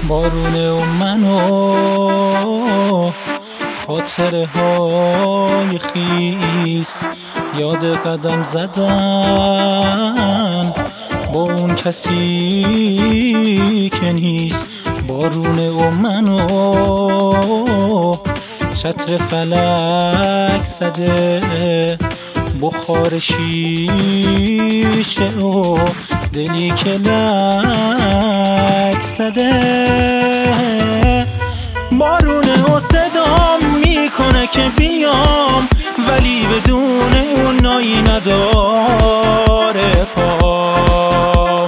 بارونه و منو خاطره های خیس یاد قدم زدن با اون کسی که نیست. بارونه و منو چتر فلک زده، بخار شیشه و دلی که لک زده. بارونه و صدام میکنه که بیام، ولی بدون اون نایی نداره پام.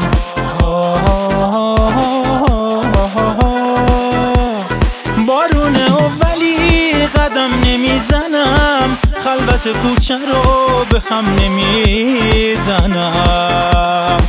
بارونه و ولی قدم نمیزنم، خلوت کوچه رو به هم نمیزنم.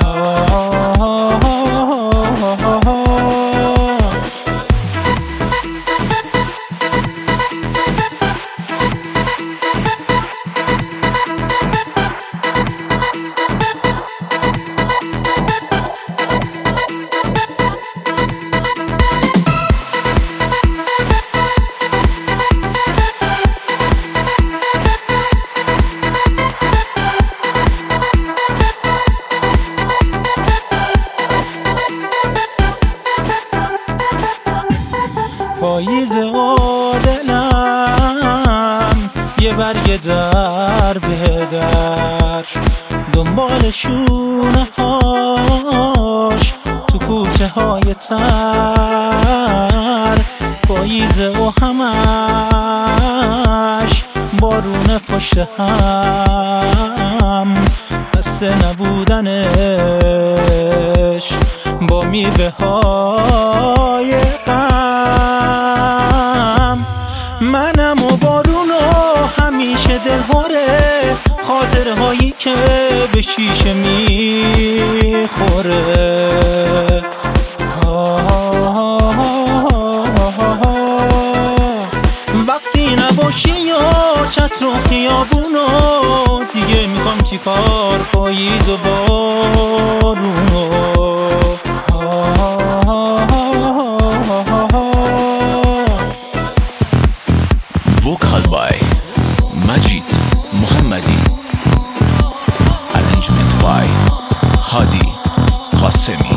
پاییز عادلم یه برگ در به در، دنبال شونه هاش تو کوچه های تر. پاییز و همش بارونه پشت هم، بسته نبودنش با میوه های منم و بارونو همیشه دلهوره، خاطره هایی که به شیشه میخوره. وقتی نباشی یا چتر و خیابونو، دیگه میخوام چیکار پاییز و بارونو. Vocal by Majid Muhammadi, arrangement by Hadi Qasemi.